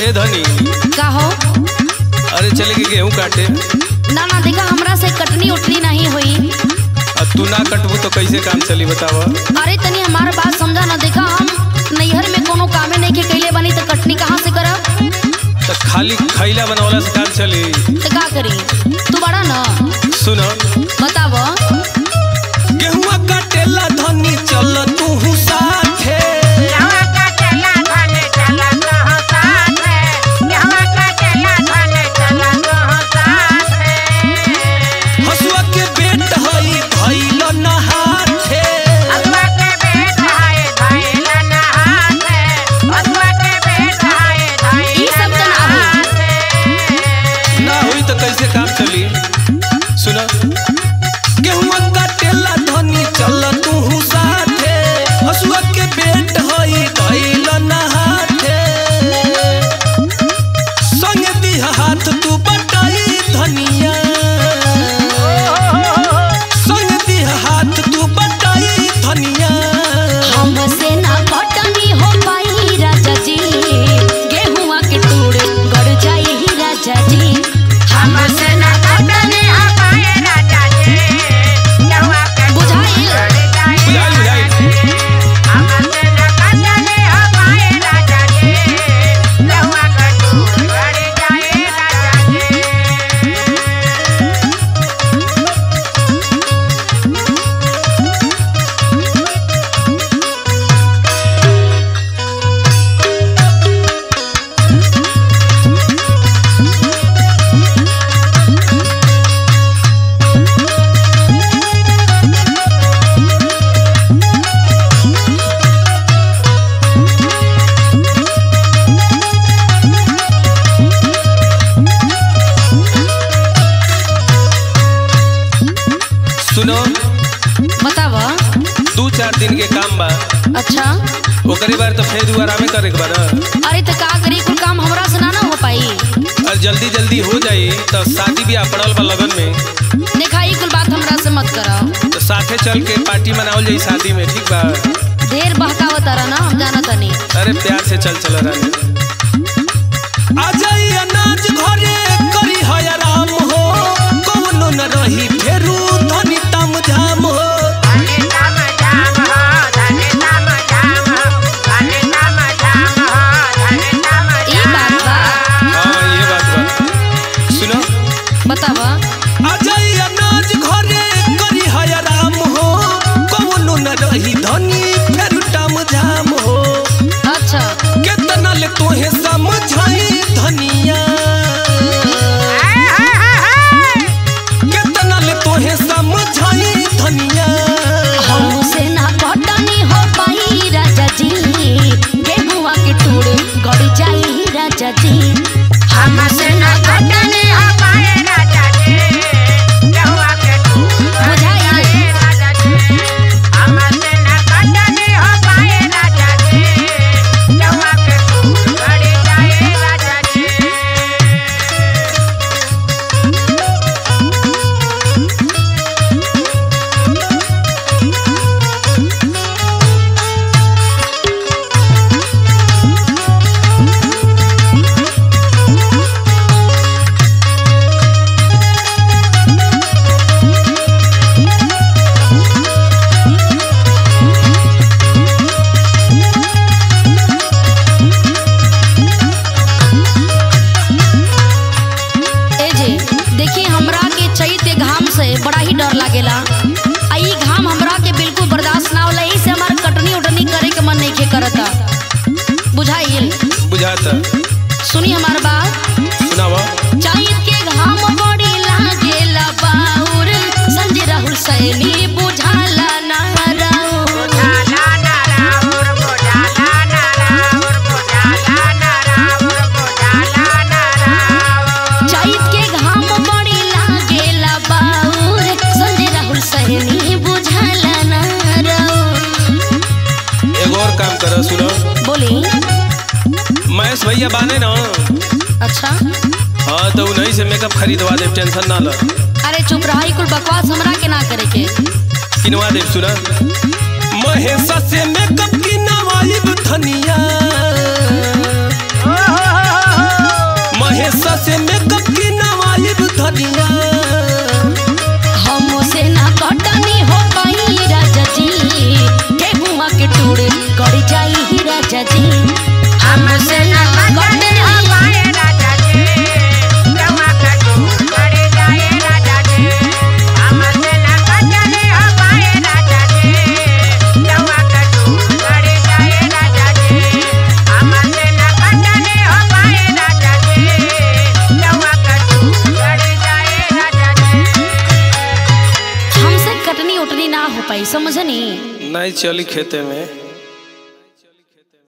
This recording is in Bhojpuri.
ए धनी का हो? अरे चले के गेहूं काटे। ना ना देखा हमरा से कटनी उठनी नहीं हुई। अब तू ना कटबू तो कैसे काम चली बतावा। अरे तनी हमार बात समझा ना। देखा हम नैहर में कोनो कामे नहीं के कैले बनी तो कटनी कहाँ से करब? तो खाली खैला बनवला से काम चली तो का करी? तू बड़ा ना सुन बताव। गेहुआ काटेला धनी चल तू साथे। हसुआ के बेट हई भइल ना हाथे। ई सब तो ना हुई। ना हुई तो कैसे काम चली? सुन गेहुआ काटेला धनी चल तू साथे। हसुआ के बेट हई भइल ना हाथे। संग दिहा हाथ तू बटाई धनिया। संग दिहा हाथ तू बटाई धनिया। हमसे ना कटनी हो पाई राजा जी। गेहुआ के टूड़ गड़ जाए ही राजा जी। हमसे ना कटनी हो पाई राजा जी। गेहुआ के बुझाई बुझाई बुझाई हमसे ना कटनी हो पाई राजा जी। गेहुआ के टूड़ गड़ जाए राजा जी। सुनो बताव। 2-4 दिन के काम बा। अच्छा ओकरी बार तो फेर आरामे करे के बा ना। अरे तो का करी? कुल काम हमरा से ना हो पाई। और जल्दी जल्दी हो जाई तो शादी ब्याह पड़ल बा लगन में। देखा ई कुल बात हमरा से मत करो। तो साथे चल के पार्टी मनावल जाई शादी में, ठीक बा? ढेर बहकावत रहा ना, हम जाना तनी। अरे प्यार से चल चल रानी। आ जाई अनाज घरे करी है आराम हो। कौनो न रही फेरू धनी तम झाम हो। ई बात बा। हाँ ये बात बा। सुनो बतावा। आ जाई अनाज घरे करी है आराम हो। कौनो न रही धनी फेरू तम झाम हो। अच्छा केतना ले तोहे समझाई धनिया। केतना ले तोहे समझाई धनिया। हमसे ना कटनी हो पाई राजा जी। गेहुआ के टूड़ गड़ जाई राजा जी। हमसे ना कटनी हो पाई राजा जी। गेहुआ के टूड़ बुझाई राजा जी। हमसे ना कटनी हो पाई राजा जी। गेहुआ के टूड़ गड़ जाई राजा जी। ए जे देखिए हमरा के चैत के घाम से बड़ा ही डर लागेला। आ ई घाम हमरा के बिल्कुल बर्दाश्त ना होला। से हमार कटनी उटनी करे के मन नहीं के करता। बुझाइल? बुझाता सुनी हमार बात। सुनावा। चैत के घाम बड़ी लागेला बाउर। संजय राहुल सैनी बुझाला ना राउर। चैत के घाम बड़ी लागेला बाउर। संजय राहुल सैनी बुझाला ना राउर। एगो और काम करो सुनो। बोली। महेश भैया बाने ना। अच्छा हाँ तो उन्हीं से मेकअप खरीदवा दे, टेंशन ना लो। अरे चुप रहा। कुल बकवास हमरा के ना करे के। किनवा दे सुना। महेश से मेकअप की नवाई धनिया। पाई, समझनी। नहीं चली खेते में।